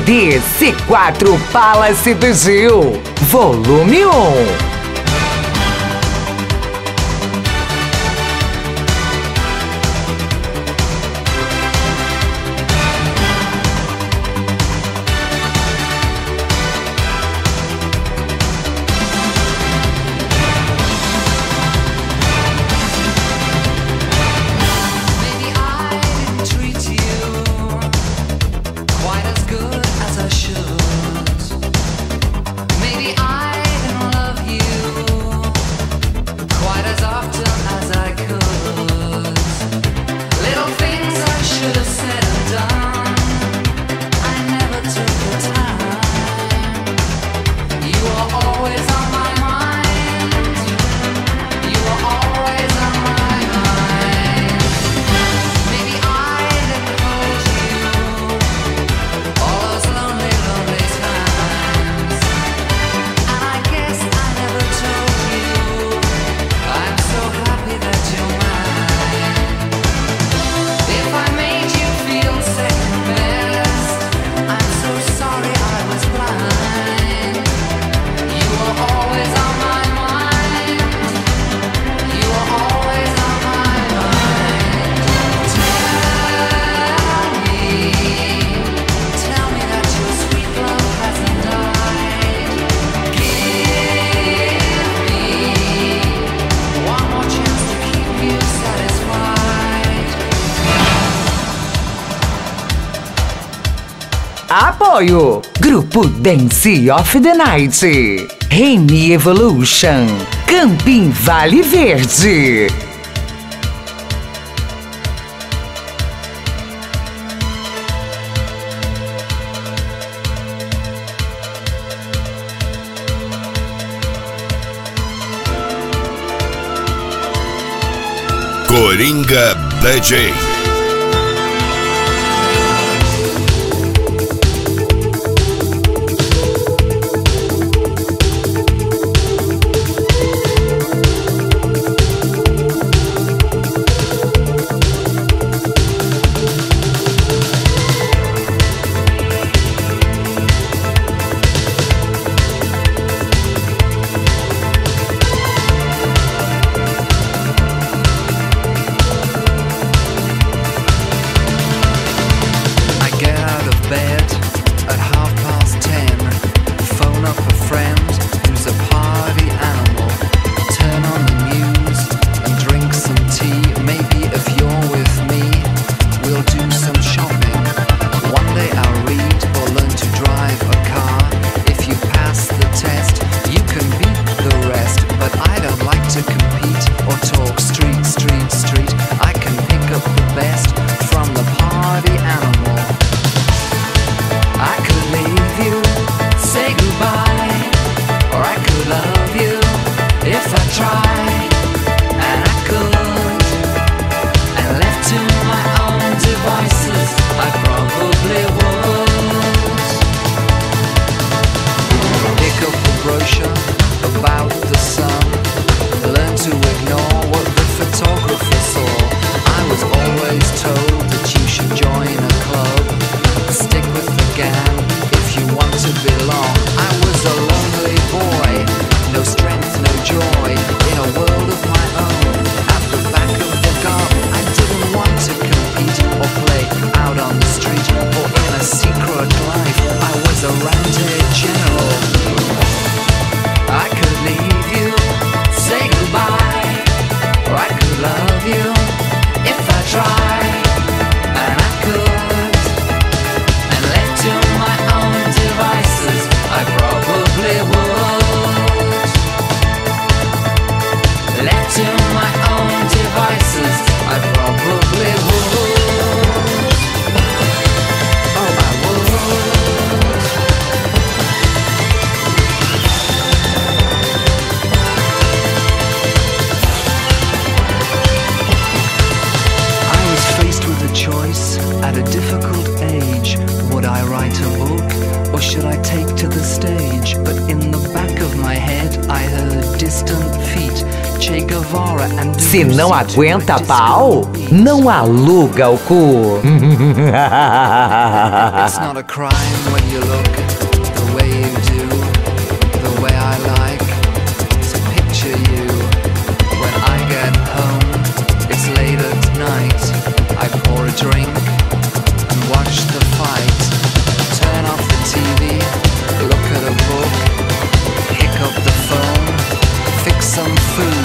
CD C4 Palace do Gil, volume 1. Apoio Grupo Dance of the Night, Remy Evolution, Camping Vale Verde. Coringa DJ. Should I take to the stage? But in the back of my head I heard distant feet Se não aguenta pau, não aluga o cu. It's not a crime when you look the way you do, the way I like to picture you. When I get home, it's late at night. I pour a drink and watch the fight. Turn off the TV, look at a book, pick up the phone, fix some food.